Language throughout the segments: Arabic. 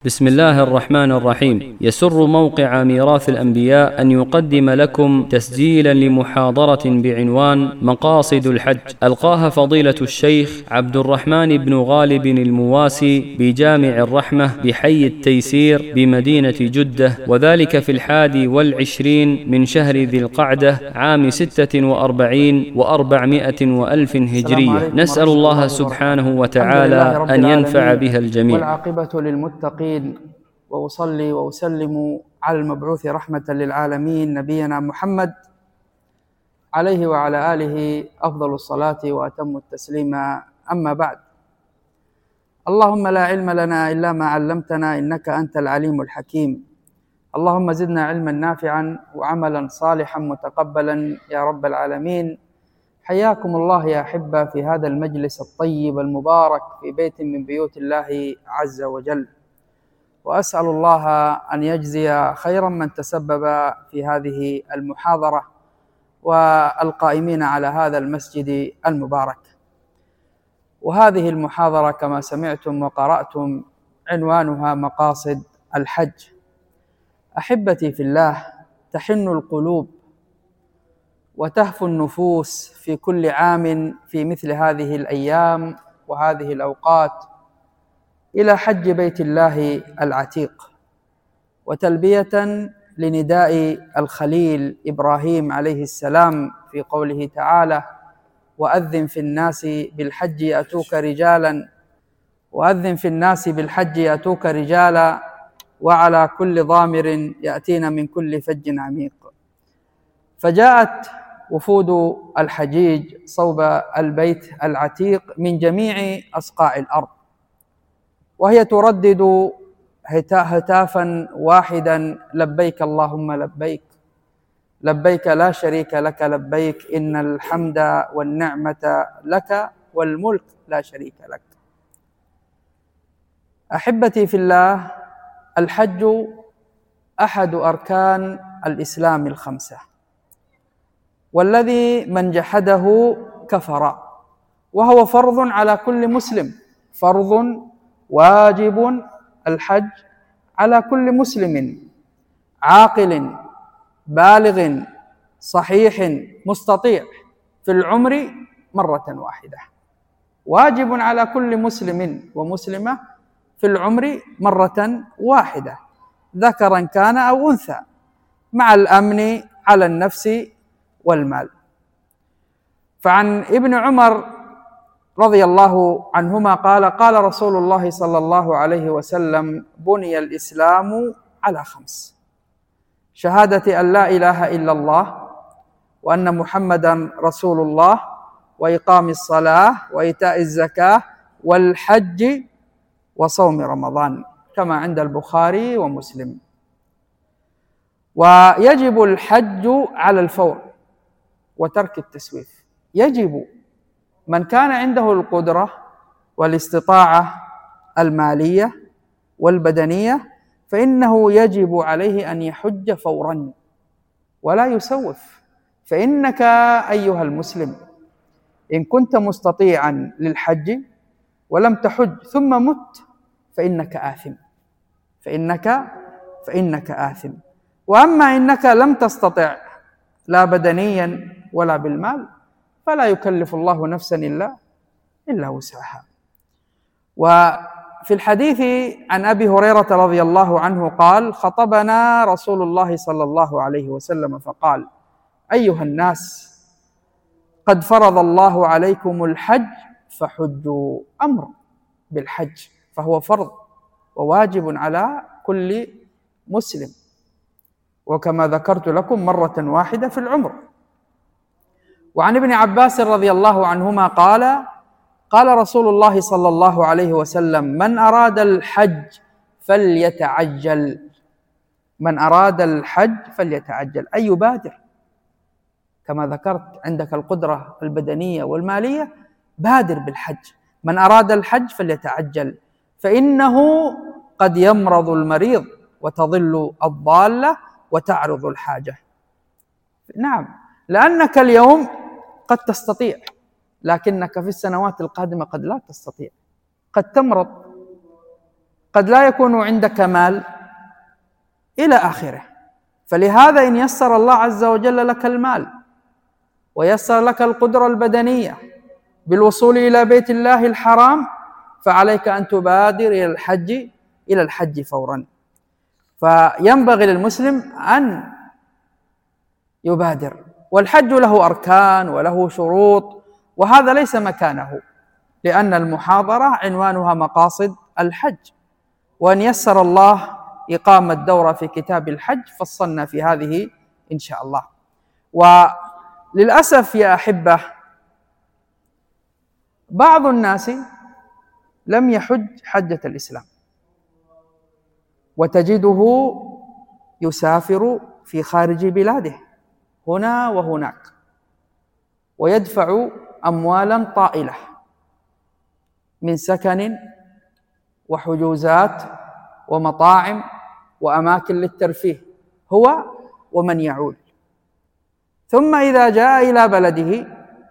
بسم الله الرحمن الرحيم. يسر موقع ميراث الأنبياء أن يقدم لكم تسجيلا لمحاضرة بعنوان مقاصد الحج، ألقاها فضيلة الشيخ عبد الرحمن بن غالب المواسي بجامع الرحمة بحي التيسير بمدينة جدة، وذلك في 21 من شهر ذي القعدة عام 46 و400 وألف هجرية. نسأل الله سبحانه وتعالى أن ينفع بها الجميع. والعاقبة للمتقين، وأصلي وأسلم على المبعوث رحمة للعالمين نبينا محمد عليه وعلى آله أفضل الصلاة وأتم التسليم. أما بعد، اللهم لا علم لنا إلا ما علمتنا إنك أنت العليم الحكيم. اللهم زدنا علما نافعا وعملا صالحا متقبلا يا رب العالمين. حياكم الله يا أحبة في هذا المجلس الطيب المبارك في بيت من بيوت الله عز وجل، وأسأل الله أن يجزي خيرا من تسبب في هذه المحاضرة والقائمين على هذا المسجد المبارك. وهذه المحاضرة كما سمعتم وقرأتم عنوانها مقاصد الحج. أحبتي في الله، تحن القلوب وتهفو النفوس في كل عام في مثل هذه الأيام وهذه الأوقات إلى حج بيت الله العتيق، وتلبية لنداء الخليل إبراهيم عليه السلام في قوله تعالى: وأذن في الناس بالحج يأتوك رجالا وعلى كل ضامر يأتين من كل فج عميق. فجاءت وفود الحجيج صوب البيت العتيق من جميع أصقاع الأرض، وهي تردد هتافا واحدا: لبيك اللهم لبيك، لبيك لا شريك لك لبيك، إن الحمد والنعمة لك والملك لا شريك لك. أحبتي في الله، الحج أحد أركان الإسلام الخمسة، والذي من جحده كفر، وهو فرض على كل مسلم، فرض واجب الحج على كل مسلم عاقل بالغ صحيح مستطيع في العمر مرة واحدة. واجب على كل مسلم ومسلمة في العمر مرة واحدة، ذكرا كان أو أنثى، مع الأمن على النفس والمال. فعن ابن عمر رضي الله عنهما قال: قال رسول الله صلى الله عليه وسلم: بني الإسلام على 5: شهادة أن لا إله إلا الله وأن محمدا رسول الله، وإقام الصلاة، وإيتاء الزكاة، والحج، وصوم رمضان، كما عند البخاري ومسلم. ويجب الحج على الفور وترك التسويف. يجب من كان عنده القدرة والاستطاعة المالية والبدنية، فإنه يجب عليه أن يحج فورا ولا يسوف. فإنك أيها المسلم إن كنت مستطيعا للحج ولم تحج ثم مت فإنك آثم. وأما إنك لم تستطع لا بدنيا ولا بالمال، فلا يكلف الله نفسا إلا وسعها. وفي الحديث عن أبي هريرة رضي الله عنه قال: خطبنا رسول الله صلى الله عليه وسلم فقال: أيها الناس، قد فرض الله عليكم الحج فحجوا. أمر بالحج فهو فرض وواجب على كل مسلم، وكما ذكرت لكم مرة واحدة في العمر. وعن ابن عباس رضي الله عنهما قال: قال رسول الله صلى الله عليه وسلم: من أراد الحج فليتعجل. من أراد الحج فليتعجل، أي يبادر. كما ذكرت، عندك القدرة البدنية والمالية، بادر بالحج. من أراد الحج فليتعجل، فإنه قد يمرض المريض وتضل الضالة وتعرض الحاجة. نعم، لأنك اليوم قد تستطيع، لكنك في السنوات القادمة قد لا تستطيع، قد تمرض، قد لا يكون عندك مال إلى آخره. فلهذا إن يسر الله عز وجل لك المال ويسر لك القدرة البدنية بالوصول إلى بيت الله الحرام، فعليك أن تبادر إلى الحج فورا. فينبغي للمسلم أن يبادر. والحج له أركان وله شروط، وهذا ليس مكانه، لأن المحاضرة عنوانها مقاصد الحج، وأن يسر الله إقامة دورة في كتاب الحج فصلنا في هذه إن شاء الله. وللأسف يا أحبة بعض الناس لم يحج حجة الإسلام، وتجده يسافر في خارج بلاده هنا وهناك ويدفع أموالا طائلة من سكن وحجوزات ومطاعم وأماكن للترفيه هو ومن يعول، ثم إذا جاء إلى بلده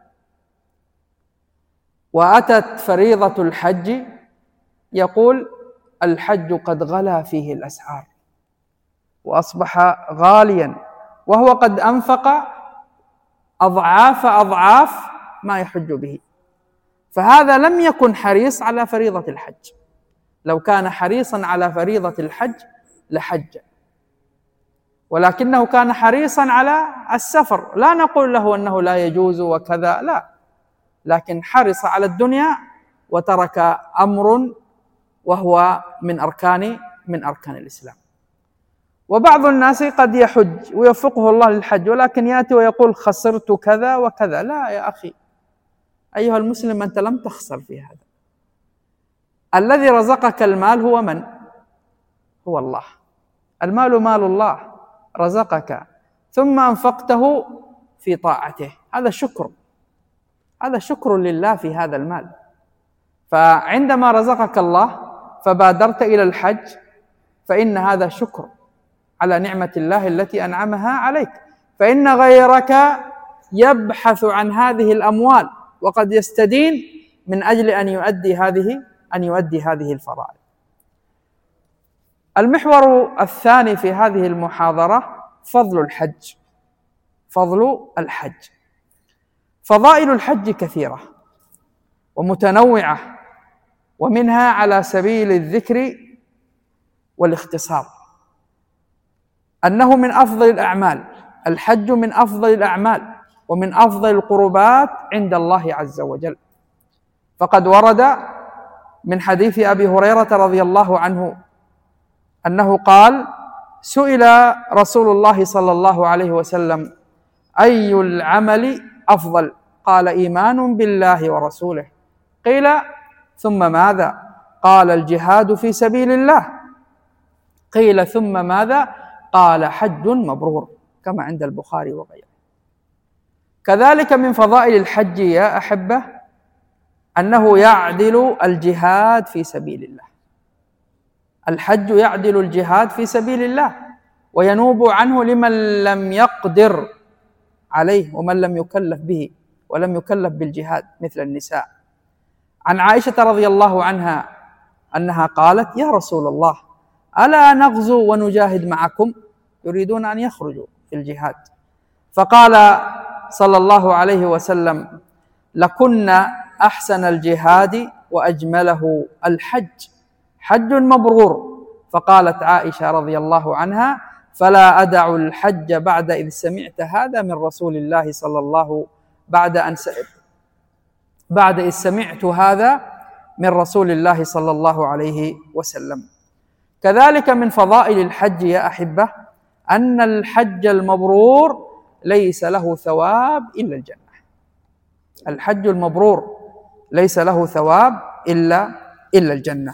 وأتت فريضة الحج يقول الحج قد غلا فيه الأسعار وأصبح غاليا، وهو قد أنفق أضعاف ما يحج به. فهذا لم يكن حريص على فريضة الحج. لو كان حريصا على فريضة الحج لحج، ولكنه كان حريصا على السفر. لا نقول له أنه لا يجوز وكذا، لا، لكن حرص على الدنيا وترك أمر وهو من أركان الإسلام. وبعض الناس قد يحج ويوفقه الله للحج، ولكن يأتي ويقول خسرت كذا وكذا. لا يا أخي أيها المسلم، أنت لم تخسر في هذا. الذي رزقك المال هو من؟ هو الله. المال مال الله، رزقك ثم أنفقته في طاعته، هذا شكر، هذا شكر لله في هذا المال. فعندما رزقك الله فبادرت إلى الحج فإن هذا شكر على نعمة الله التي أنعمها عليك. فإن غيرك يبحث عن هذه الأموال وقد يستدين من أجل أن يؤدي هذه الفرائض. المحور الثاني في هذه المحاضرة فضل الحج. فضل الحج. فضائل الحج كثيرة ومتنوعة، ومنها على سبيل الذكر والاختصار أنه من أفضل الأعمال. الحج من أفضل الأعمال ومن أفضل القربات عند الله عز وجل. فقد ورد من حديث أبي هريرة رضي الله عنه أنه قال: سئل رسول الله صلى الله عليه وسلم: أي العمل أفضل؟ قال: إيمان بالله ورسوله. قيل: ثم ماذا؟ قال: الجهاد في سبيل الله. قيل: ثم ماذا؟ قال: حج مبرور، كما عند البخاري وغيره. كذلك من فضائل الحج يا أحبة أنه يعدل الجهاد في سبيل الله. الحج يعدل الجهاد في سبيل الله وينوب عنه لمن لم يقدر عليه ومن لم يكلف به ولم يكلف بالجهاد مثل النساء. عن عائشة رضي الله عنها أنها قالت: يا رسول الله، ألا نغزو ونجاهد معكم؟ يريدون أن يخرجوا في الجهاد. فقال صلى الله عليه وسلم: لكن أحسن الجهاد وأجمله الحج، حج مبرور. فقالت عائشة رضي الله عنها: فلا أدع الحج بعد إذ سمعت هذا من رسول الله صلى الله بعد إذ سمعت هذا من رسول الله صلى الله عليه وسلم. كذلك من فضائل الحج يا أحبة أن الحج المبرور ليس له ثواب إلا الجنة. الحج المبرور ليس له ثواب إلا الجنة.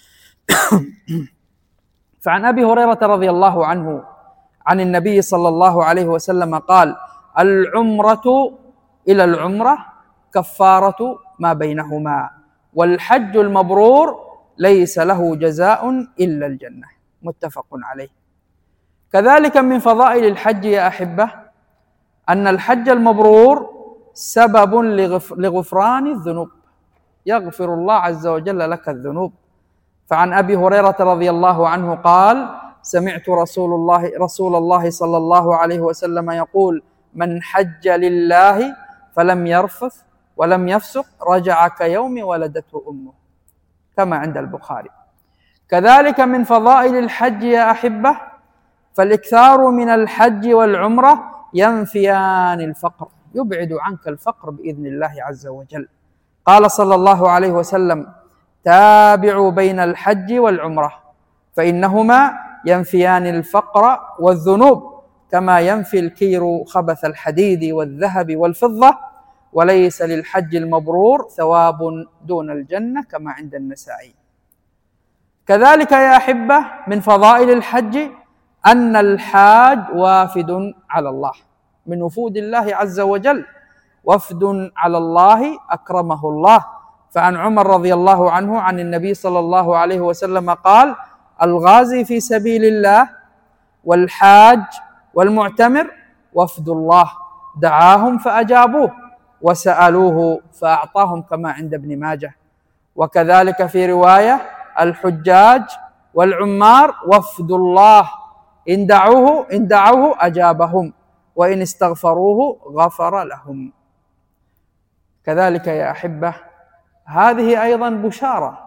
فعن أبي هريرة رضي الله عنه عن النبي صلى الله عليه وسلم قال: العمرة إلى العمرة كفارة ما بينهما، والحج المبرور ليس له جزاء إلا الجنة. متفق عليه. كذلك من فضائل الحج يا أحبة أن الحج المبرور سبب لغفران الذنوب، يغفر الله عز وجل لك الذنوب. فعن أبي هريرة رضي الله عنه قال: سمعت رسول الله صلى الله عليه وسلم يقول: من حج لله فلم يرفث ولم يفسق رجع كيوم ولدته أمه، كما عند البخاري. كذلك من فضائل الحج يا أحبة، فالإكثار من الحج والعمرة ينفيان الفقر، يبعد عنك الفقر بإذن الله عز وجل. قال صلى الله عليه وسلم: تابعوا بين الحج والعمرة فإنهما ينفيان الفقر والذنوب كما ينفي الكير خبث الحديد والذهب والفضة، وليس للحج المبرور ثواب دون الجنة، كما عند النسائي. كذلك يا أحبة من فضائل الحج أن الحاج وافد على الله، من وفود الله عز وجل، وفد على الله أكرمه الله. فعن عمر رضي الله عنه عن النبي صلى الله عليه وسلم قال: الغازي في سبيل الله والحاج والمعتمر وفد الله، دعاهم فأجابوه وسألوه فأعطاهم، كما عند ابن ماجه. وكذلك في رواية: الحجاج والعمار وفد الله، إن دعوه أجابهم، وإن استغفروه غفر لهم. كذلك يا أحبة هذه أيضا بشارة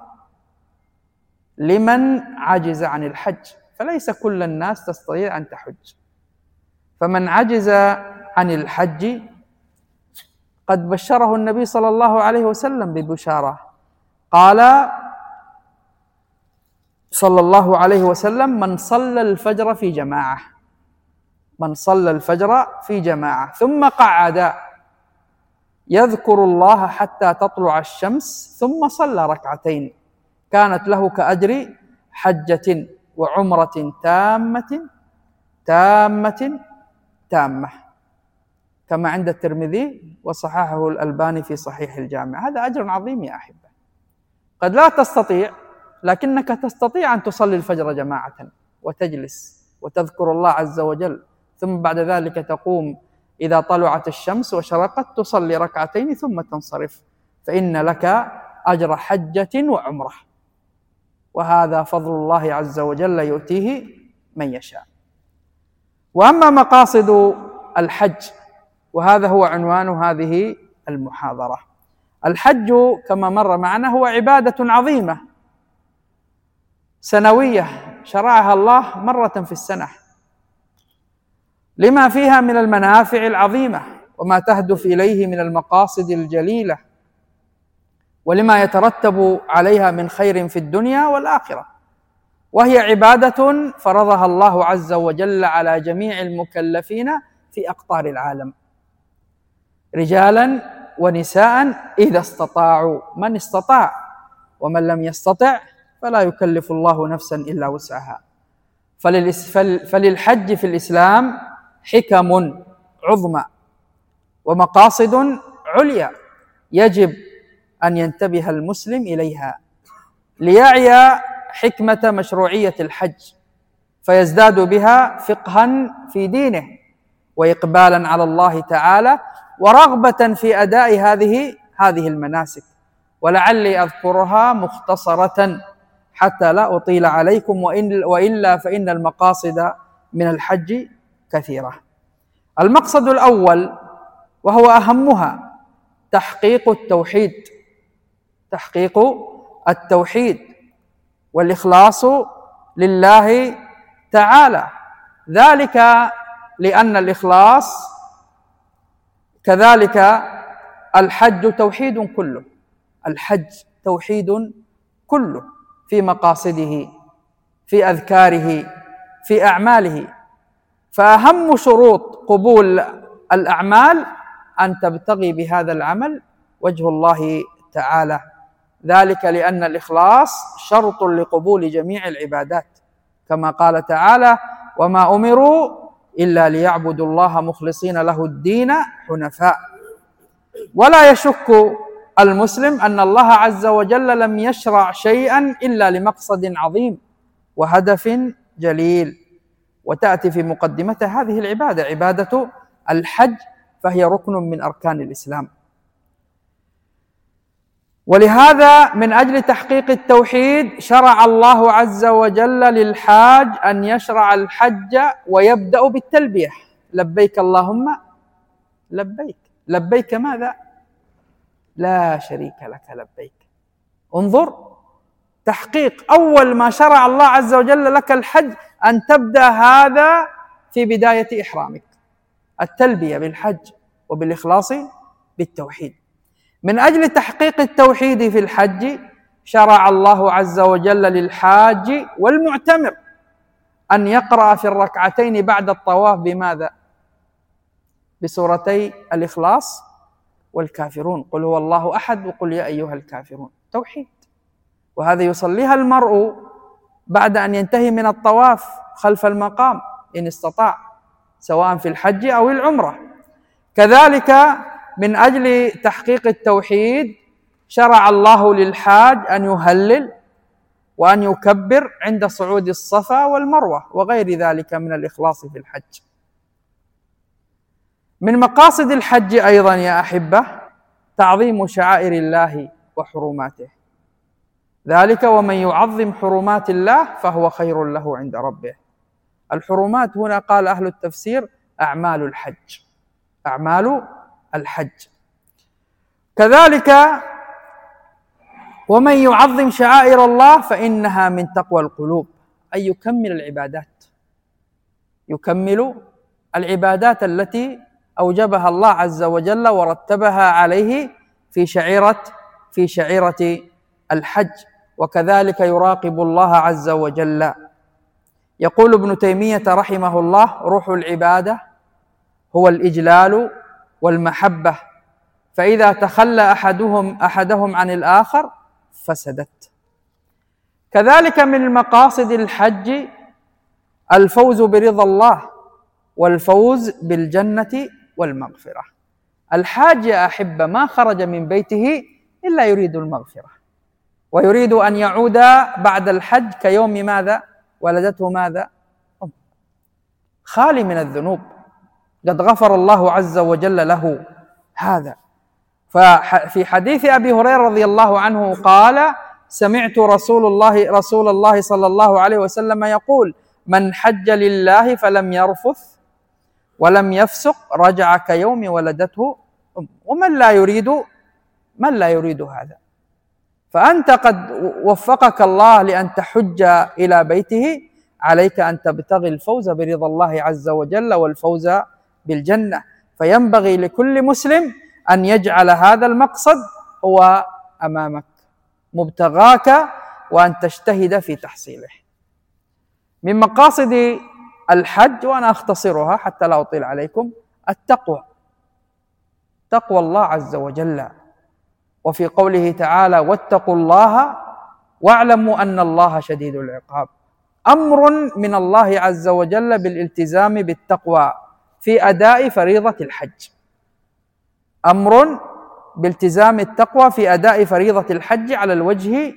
لمن عجز عن الحج، فليس كل الناس تستطيع أن تحج، فمن عجز عن الحج قد بشره النبي صلى الله عليه وسلم ببشارة، قال صلى الله عليه وسلم: من صلى الفجر في جماعة، من صلى الفجر في جماعة ثم قعد يذكر الله حتى تطلع الشمس ثم صلى ركعتين كانت له كأجر حجة وعمرة تامة كما عند الترمذي وصححه الألباني في صحيح الجامع. هذا أجر عظيم يا أحبة. قد لا تستطيع، لكنك تستطيع أن تصلي الفجر جماعة وتجلس وتذكر الله عز وجل، ثم بعد ذلك تقوم إذا طلعت الشمس وشرقت تصلي ركعتين ثم تنصرف، فإن لك أجر حجة وعمرة، وهذا فضل الله عز وجل يؤتيه من يشاء. وأما مقاصد الحج، وهذا هو عنوان هذه المحاضرة. الحج كما مر معنا هو عبادة عظيمة سنوية شرعها الله مرة في السنة، لما فيها من المنافع العظيمة وما تهدف إليه من المقاصد الجليلة، ولما يترتب عليها من خير في الدنيا والآخرة. وهي عبادة فرضها الله عز وجل على جميع المكلفين في أقطار العالم، رجالا ونساء إذا استطاعوا، من استطاع، ومن لم يستطع فلا يكلف الله نفسا إلا وسعها. فللحج في الإسلام حكم عظمى ومقاصد عليا يجب أن ينتبه المسلم إليها ليعي حكمة مشروعية الحج، فيزداد بها فقها في دينه وإقبالا على الله تعالى ورغبة في أداء هذه المناسك. ولعلي أذكرها مختصرة حتى لا أطيل عليكم، وإلا فإن المقاصد من الحج كثيرة. المقصد الأول وهو أهمها تحقيق التوحيد والإخلاص لله تعالى، ذلك لأن الإخلاص كذلك الحج توحيد كله، الحج توحيد كله في مقاصده، في أذكاره، في أعماله. فأهم شروط قبول الأعمال أن تبتغي بهذا العمل وجه الله تعالى، ذلك لأن الإخلاص شرط لقبول جميع العبادات، كما قال تعالى: وما أمروا إلا ليعبدوا الله مخلصين له الدين حنفاء. ولا يشك المسلم أن الله عز وجل لم يشرع شيئا إلا لمقصد عظيم وهدف جليل، وتأتي في مقدمة هذه العبادة عبادة الحج، فهي ركن من أركان الإسلام. ولهذا من أجل تحقيق التوحيد شرع الله عز وجل للحاج أن يشرع الحج ويبدأ بالتلبية: لبيك اللهم لبيك. لبيك ماذا؟ لا شريك لك لبيك. انظر، تحقيق أول ما شرع الله عز وجل لك الحج أن تبدأ هذا في بداية إحرامك، التلبية بالحج وبالإخلاص بالتوحيد. من أجل تحقيق التوحيد في الحج شرع الله عز وجل للحاج والمعتمر أن يقرأ في الركعتين بعد الطواف بماذا؟ بسورتي الإخلاص والكافرون، قل هو الله أحد وقل يا أيها الكافرون، توحيد. وهذا يصليها المرء بعد أن ينتهي من الطواف خلف المقام إن استطاع، سواء في الحج أو العمرة. كذلك من أجل تحقيق التوحيد شرع الله للحاج أن يهلل وأن يكبر عند صعود الصفا والمروة وغير ذلك من الإخلاص في الحج. من مقاصد الحج أيضا يا أحبة تعظيم شعائر الله وحرماته، ذلك ومن يعظم حرمات الله فهو خير له عند ربه. الحرمات هنا قال أهل التفسير أعمال الحج، أعمال الحج. كذلك ومن يعظم شعائر الله فإنها من تقوى القلوب، أي يكمل العبادات، يكمل العبادات التي أوجبها الله عز وجل ورتبها عليه في شعيرة الحج. وكذلك يراقب الله عز وجل. يقول ابن تيمية رحمه الله: روح العبادة هو الإجلال والمحبة، فإذا تخلى أحدهم عن الآخر فسدت. كذلك من مقاصد الحج الفوز برضا الله والفوز بالجنة والمغفرة. الحاج يا أحبة ما خرج من بيته إلا يريد المغفرة، ويريد أن يعود بعد الحج كيوم ماذا؟ ولدته ماذا؟ خالي من الذنوب، قد غفر الله عز وجل له هذا. ففي حديث أبي هريرة رضي الله عنه قال: سمعت رسول الله صلى الله عليه وسلم يقول: من حج لله فلم يرفث ولم يفسق رجع كيوم ولدته أمه. ومن لا يريد هذا؟ فأنت قد وفقك الله لأن تحج إلى بيته، عليك أن تبتغي الفوز برضا الله عز وجل والفوز بالجنة. فينبغي لكل مسلم أن يجعل هذا المقصد هو أمامك مبتغاك، وأن تجتهد في تحصيله. من مقاصد الحج، وأنا أختصرها حتى لا أطيل عليكم، التقوى، تقوى الله عز وجل. وفي قوله تعالى: واتقوا الله واعلموا أن الله شديد العقاب، أمر من الله عز وجل بالالتزام بالتقوى في أداء فريضة الحج، أمر بالتزام التقوى في أداء فريضة الحج على الوجه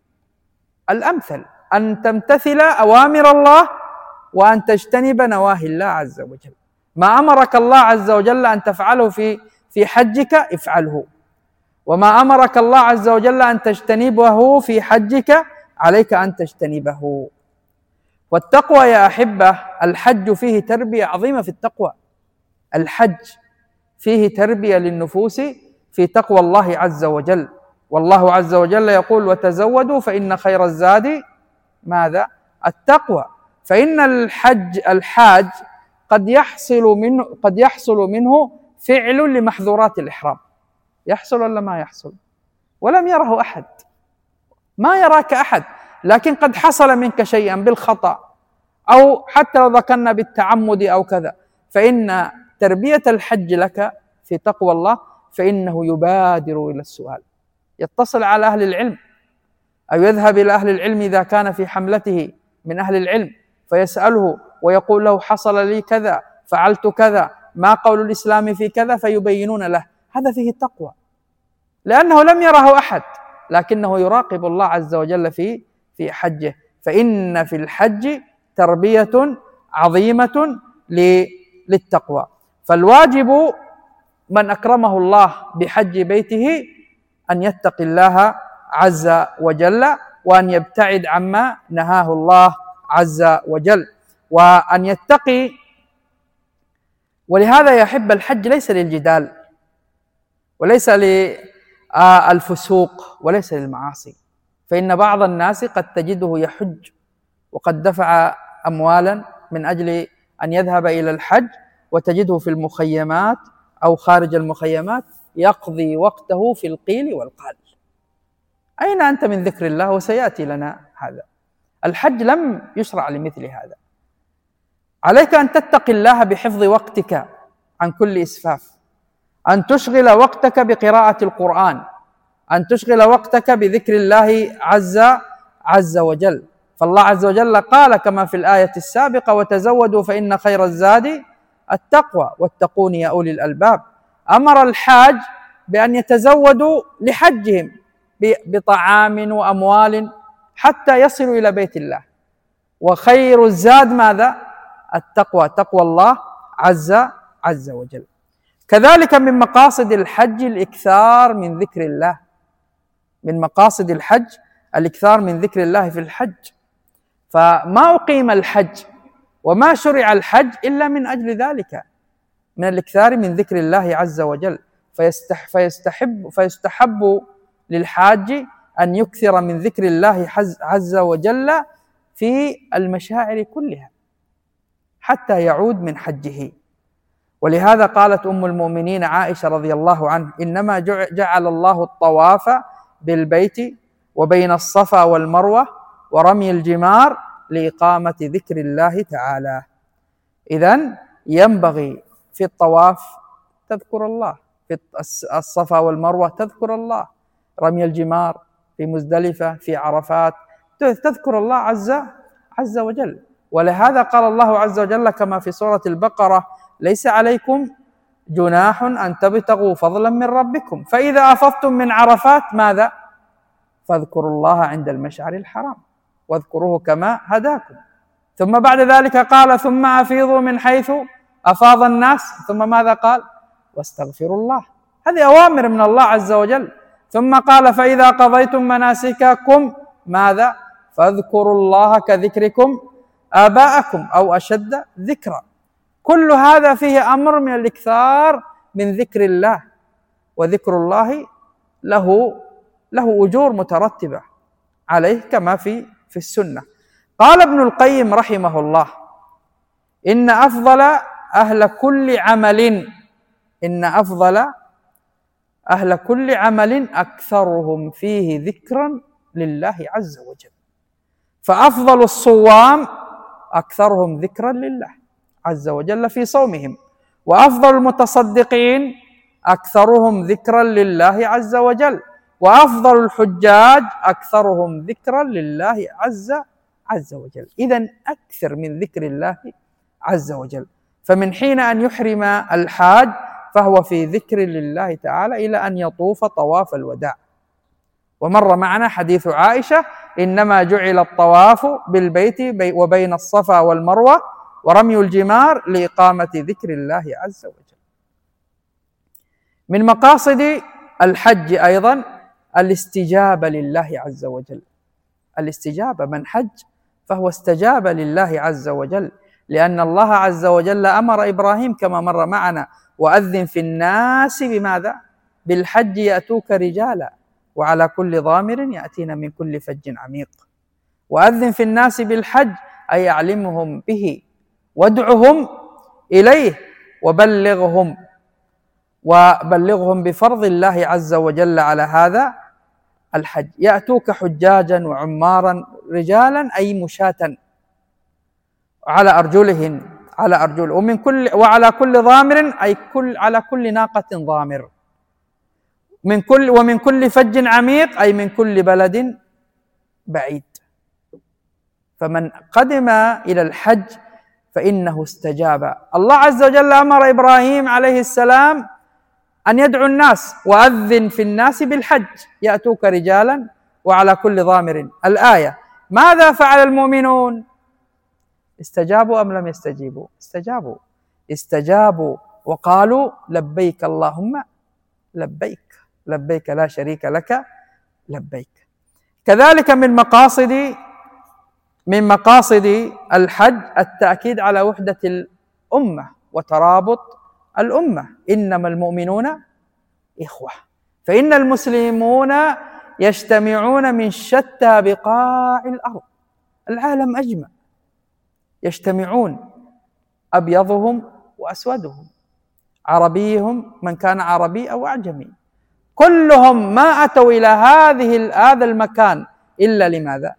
الأمثل، أن تمتثل أوامر الله وأن تجتنب نواهي الله عز وجل. ما أمرك الله عز وجل أن تفعله في حجك افعله، وما أمرك الله عز وجل أن تجتنبه في حجك عليك أن تجتنبه. والتقوى يا أحبة، الحج فيه تربية عظيمة في التقوى، الحج فيه تربية للنفوس في تقوى الله عز وجل. والله عز وجل يقول: وتزودوا فإن خير الزاد ماذا؟ التقوى. فإن الحاج قد يحصل منه فعل لمحظورات الإحرام، يحصل ولا ما يحصل؟ ولم يره أحد، ما يراك أحد، لكن قد حصل منك شيئا بالخطأ أو حتى لو ذكرنا بالتعمد أو كذا. فإن تربية الحج لك في تقوى الله فإنه يبادر إلى السؤال، يتصل على أهل العلم أو يذهب إلى أهل العلم إذا كان في حملته من أهل العلم فيسأله ويقول له: حصل لي كذا، فعلت كذا، ما قول الإسلام في كذا؟ فيبينون له. هذا فيه التقوى، لأنه لم يره أحد، لكنه يراقب الله عز وجل في حجه. فإن في الحج تربية عظيمة للتقوى. فالواجب من أكرمه الله بحج بيته أن يتقي الله عز وجل، وأن يبتعد عما نهاه الله عز وجل، وأن يتقي. ولهذا يحب الحج ليس للجدال، وليس للفسوق، وليس للمعاصي. فإن بعض الناس قد تجده يحج وقد دفع أموالا من أجل أن يذهب إلى الحج، وتجده في المخيمات أو خارج المخيمات يقضي وقته في القيل والقال. أين أنت من ذكر الله؟ وسيأتي لنا هذا. الحج لم يشرع لمثل هذا. عليك أن تتقي الله بحفظ وقتك عن كل إسفاف، أن تشغل وقتك بقراءة القرآن، أن تشغل وقتك بذكر الله عز وجل. فالله عز وجل قال كما في الآية السابقة: وتزودوا فإن خير الزاد التقوى واتقون يا أولي الألباب. أمر الحاج بأن يتزودوا لحجهم بطعام وأموال حتى يصلوا إلى بيت الله. وخير الزاد ماذا؟ التقوى، تقوى الله عز وجل. كذلك من مقاصد الحج الإكثار من ذكر الله، من مقاصد الحج الإكثار من ذكر الله في الحج. فما أقيم الحج وما شرع الحج إلا من أجل ذلك، من الإكثار من ذكر الله عز وجل. فيستحب للحاج أن يكثر من ذكر الله عز وجل في المشاعر كلها حتى يعود من حجه. ولهذا قالت أم المؤمنين عائشة رضي الله عنها: إنما جعل الله الطواف بالبيت وبين الصفا والمروة ورمي الجمار لإقامة ذكر الله تعالى. إذن ينبغي في الطواف تذكر الله، في الصفا والمروة تذكر الله، رمي الجمار في مزدلفة في عرفات تذكر الله عز وجل. ولهذا قال الله عز وجل كما في سورة البقرة: ليس عليكم جناح أن تبتغوا فضلا من ربكم فإذا أفضتم من عرفات ماذا؟ فاذكروا الله عند المشعر الحرام واذكروه كما هداكم. ثم بعد ذلك قال: ثم أفيضوا من حيث أفاض الناس. ثم ماذا قال؟ واستغفروا الله. هذه أوامر من الله عز وجل. ثم قال: فإذا قضيتم مناسككم ماذا؟ فاذكروا الله كذكركم آباءكم أو أشد ذكرا. كل هذا فيه أمر من الإكثار من ذكر الله، وذكر الله له أجور مترتبة عليه كما في السنة. قال ابن القيم رحمه الله: إن أفضل أهل كل عمل أكثرهم فيه ذكرا لله عز وجل. فأفضل الصوام أكثرهم ذكرا لله عز وجل في صومهم، وأفضل المتصدقين أكثرهم ذكرا لله عز وجل، وأفضل الحجاج أكثرهم ذكرا لله عز وجل. إذن أكثر من ذكر الله عز وجل. فمن حين أن يحرم الحاج فهو في ذكر لله تعالى إلى أن يطوف طواف الوداع. ومر معنا حديث عائشة: إنما جعل الطواف بالبيت وبين الصفا والمروة ورمي الجمار لإقامة ذكر الله عز وجل. من مقاصد الحج أيضا الاستجابة لله عز وجل. الاستجابة، من حج فهو استجاب لله عز وجل، لأن الله عز وجل أمر إبراهيم كما مر معنا: وأذن في الناس بماذا؟ بالحج يأتوك رجالا وعلى كل ضامر يأتين من كل فج عميق. وأذن في الناس بالحج أي أعلمهم به وادعهم إليه وبلغهم بفرض الله عز وجل على هذا الحج. يأتوك حجاجا وعمارا رجالا أي مشاة على أرجلهم وعلى كل ضامر أي على كل ناقة ضامر، ومن كل فج عميق أي من كل بلد بعيد. فمن قدم إلى الحج فإنه استجاب. الله عز وجل أمر إبراهيم عليه السلام أن يدعو الناس: وأذن في الناس بالحج يأتوك رجالا وعلى كل ضامر. الآية. ماذا فعل المؤمنون؟ استجابوا أم لم يستجيبوا؟ استجابوا وقالوا: لبيك اللهم لبيك لبيك لا شريك لك لبيك. كذلك من مقاصد الحج التأكيد على وحدة الأمة وترابط الأمة. إنما المؤمنون إخوة، فإن المسلمون يجتمعون من شتى بقاع الأرض، العالم أجمع يجتمعون، أبيضهم وأسودهم، عربيهم من كان عربي أو أعجمي، كلهم ما أتوا إلى هذا المكان إلا لماذا؟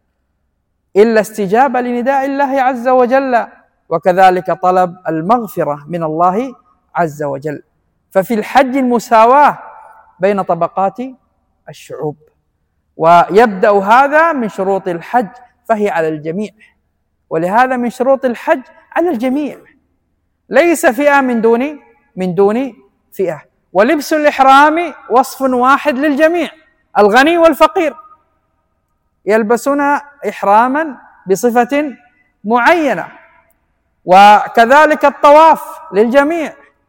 إلا استجابة لنداء الله عز وجل، وكذلك طلب المغفرة من الله عز وجل. ففي الحج المساواة بين طبقات الشعوب، ويبدأ هذا من شروط الحج، فهي على الجميع، ولهذا من شروط الحج على الجميع، ليس فئة من دون فئة. ولبس الإحرام وصف واحد للجميع، الغني والفقير يلبسون إحراما بصفة معينة، وكذلك الطواف للجميع،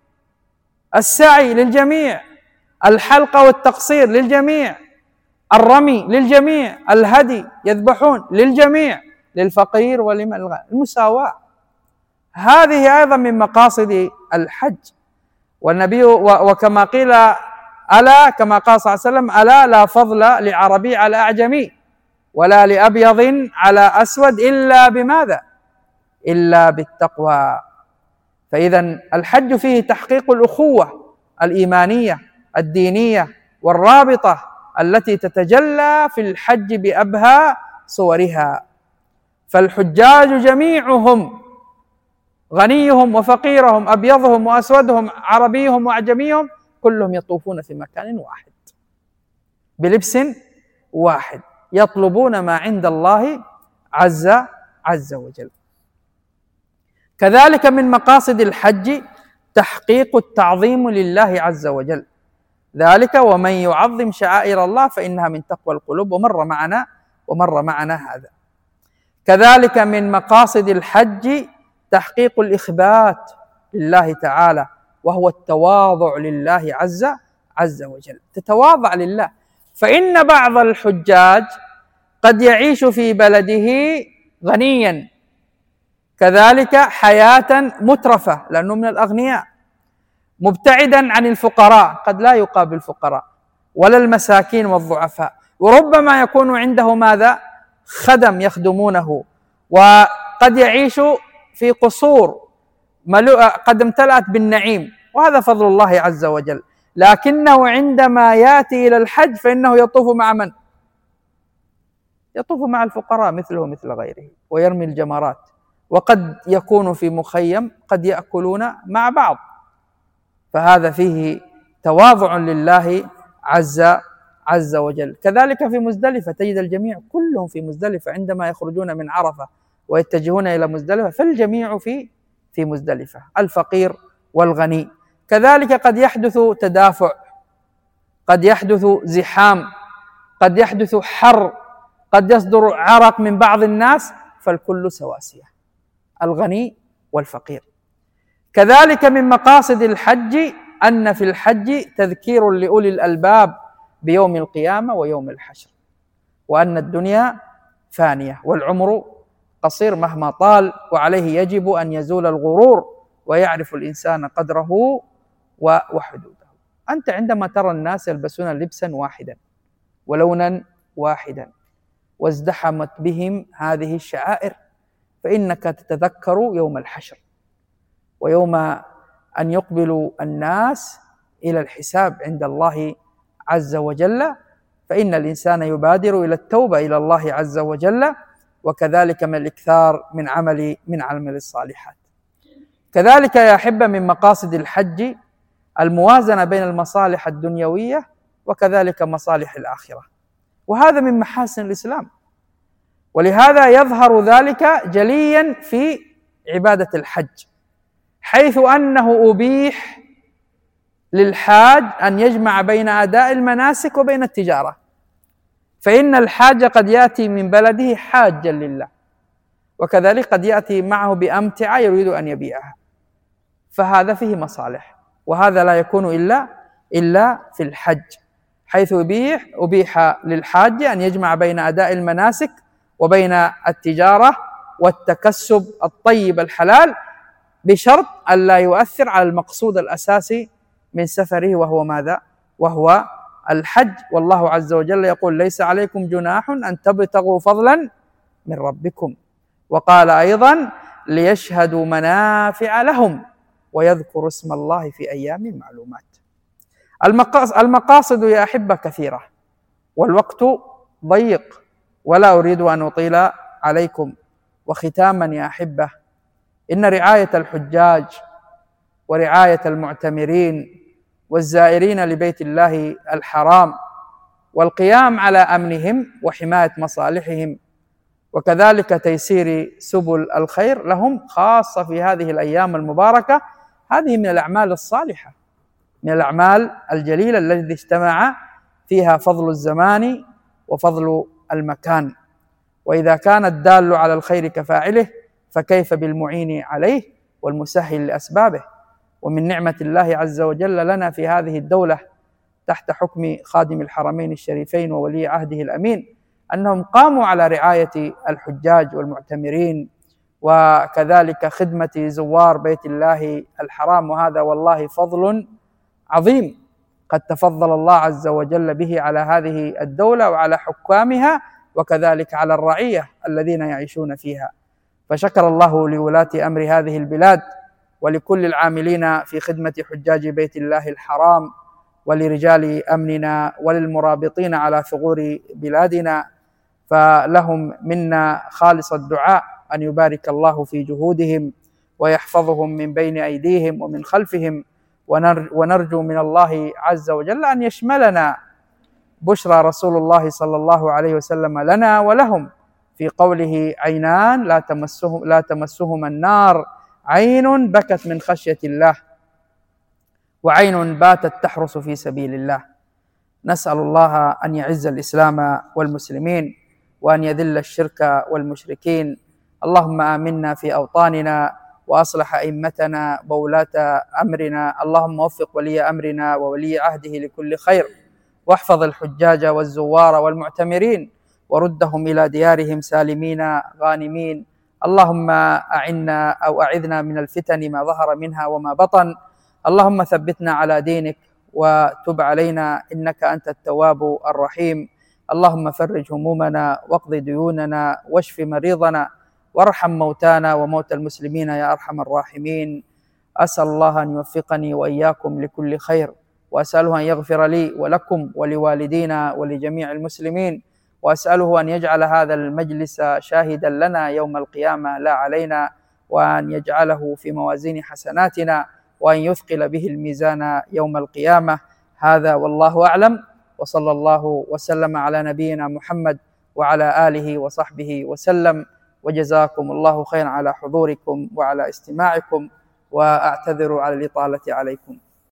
السعي للجميع، الحلق والتقصير للجميع، الرمي للجميع، الهدي يذبحون للجميع، للفقير ولمن، المساواة. هذه أيضا من مقاصد الحج. والنبي وكما قيل ألا، كما قال صلى الله عليه وسلم: ألا لا فضل لعربي على أعجمي ولا لأبيض على أسود إلا بماذا؟ إلا بالتقوى. فإذا الحج فيه تحقيق الأخوة الإيمانية الدينية والرابطة التي تتجلى في الحج بأبهى صورها. فالحجاج جميعهم، غنيهم وفقيرهم، أبيضهم وأسودهم، عربيهم وأعجميهم، كلهم يطوفون في مكان واحد بلبس واحد، يطلبون ما عند الله عز وجل. كذلك من مقاصد الحج تحقيق التعظيم لله عز وجل، ذلك ومن يعظم شعائر الله فإنها من تقوى القلوب، ومر معنا هذا. كذلك من مقاصد الحج تحقيق الإخبات لله تعالى، وهو التواضع لله عز وجل، تتواضع لله. فإن بعض الحجاج قد يعيش في بلده غنيا، كذلك حياة مترفة لأنه من الأغنياء، مبتعدا عن الفقراء، قد لا يقابل الفقراء ولا المساكين والضعفاء، وربما يكون عنده ماذا؟ خدم يخدمونه، وقد يعيش في قصور قد امتلأت بالنعيم، وهذا فضل الله عز وجل. لكنه عندما يأتي إلى الحج فإنه يطوف مع من؟ يطوف مع الفقراء مثله مثل غيره، ويرمي الجمرات، وقد يكون في مخيم، قد يأكلون مع بعض. فهذا فيه تواضع لله عز وجل. كذلك في مزدلفة تجد الجميع كلهم في مزدلفة عندما يخرجون من عرفة ويتجهون إلى مزدلفة، فالجميع في مزدلفة، الفقير والغني. كذلك قد يحدث تدافع، قد يحدث زحام، قد يحدث حر، قد يصدر عرق من بعض الناس، فالكل سواسية، الغني والفقير. كذلك من مقاصد الحج أن في الحج تذكير لأولي الألباب بيوم القيامة ويوم الحشر، وأن الدنيا فانية والعمر قصير مهما طال، وعليه يجب أن يزول الغرور ويعرف الإنسان قدره وحدوده. أنت عندما ترى الناس يلبسون لبسا واحدا ولونا واحدا وازدحمت بهم هذه الشعائر، فإنك تتذكر يوم الحشر، ويوم أن يقبل الناس إلى الحساب عند الله عز وجل، فإن الإنسان يبادر إلى التوبة إلى الله عز وجل، وكذلك من الإكثار من عمل الصالحات. كذلك يا أحبة من مقاصد الحج الموازنة بين المصالح الدنيوية وكذلك مصالح الآخرة، وهذا من محاسن الإسلام، ولهذا يظهر ذلك جليا في عبادة الحج، حيث أنه أبيح للحاج أن يجمع بين أداء المناسك وبين التجارة، فإن الحاج قد يأتي من بلده حاجا لله، وكذلك قد يأتي معه بأمتعة يريد أن يبيعها، فهذا فيه مصالح، وهذا لا يكون إلا في الحج. حيث أبيح للحاج أن يجمع بين أداء المناسك وبين التجارة والتكسب الطيب الحلال، بشرط أن لا يؤثر على المقصود الأساسي من سفره، وهو ماذا؟ وهو الحج. والله عز وجل يقول: ليس عليكم جناح أن تبتغوا فضلا من ربكم. وقال أيضا: ليشهدوا منافع لهم ويذكروا اسم الله في أيام معلومات. المقاصد يا أحبة كثيرة، والوقت ضيق، ولا أريد أن أطيل عليكم. وختاما يا أحبة، إن رعاية الحجاج ورعاية المعتمرين والزائرين لبيت الله الحرام والقيام على أمنهم وحماية مصالحهم وكذلك تيسير سبل الخير لهم، خاصة في هذه الأيام المباركة، هذه من الأعمال الصالحة، من الأعمال الجليلة التي اجتمع فيها فضل الزمان وفضل المكان. وإذا كان الدال على الخير كفاعله فكيف بالمعين عليه والمسهل لأسبابه. ومن نعمة الله عز وجل لنا في هذه الدولة تحت حكم خادم الحرمين الشريفين وولي عهده الأمين أنهم قاموا على رعاية الحجاج والمعتمرين وكذلك خدمة زوار بيت الله الحرام، وهذا والله فضل عظيم قد تفضل الله عز وجل به على هذه الدولة وعلى حكامها وكذلك على الرعية الذين يعيشون فيها. فشكر الله لولاة أمر هذه البلاد ولكل العاملين في خدمة حجاج بيت الله الحرام ولرجال أمننا وللمرابطين على ثغور بلادنا، فلهم منا خالص الدعاء أن يبارك الله في جهودهم ويحفظهم من بين أيديهم ومن خلفهم، ونرجو من الله عز وجل أن يشملنا بشرى رسول الله صلى الله عليه وسلم لنا ولهم في قوله: عينان لا تمسهما النار، عين بكت من خشية الله وعين باتت تحرس في سبيل الله. نسأل الله أن يعز الإسلام والمسلمين وأن يذل الشرك والمشركين. اللهم آمنا في أوطاننا وأصلح أئمتنا وولاة أمرنا. اللهم وفق ولي أمرنا وولي عهده لكل خير، واحفظ الحجاج والزوار والمعتمرين وردهم إلى ديارهم سالمين غانمين. اللهم أعنا أو أعذنا من الفتن ما ظهر منها وما بطن. اللهم ثبتنا على دينك وتب علينا إنك أنت التواب الرحيم. اللهم فرج همومنا واقض ديوننا واشف مريضنا وارحم موتانا وموتى المسلمين يا أرحم الراحمين. أسأل الله أن يوفقني وإياكم لكل خير، وأسأله أن يغفر لي ولكم ولوالدينا ولجميع المسلمين، وأسأله أن يجعل هذا المجلس شاهدا لنا يوم القيامة لا علينا، وأن يجعله في موازين حسناتنا، وأن يثقل به الميزان يوم القيامة. هذا والله أعلم، وصلى الله وسلم على نبينا محمد وعلى آله وصحبه وسلم، وجزاكم الله خيرا على حضوركم وعلى استماعكم، وأعتذر على الإطالة عليكم.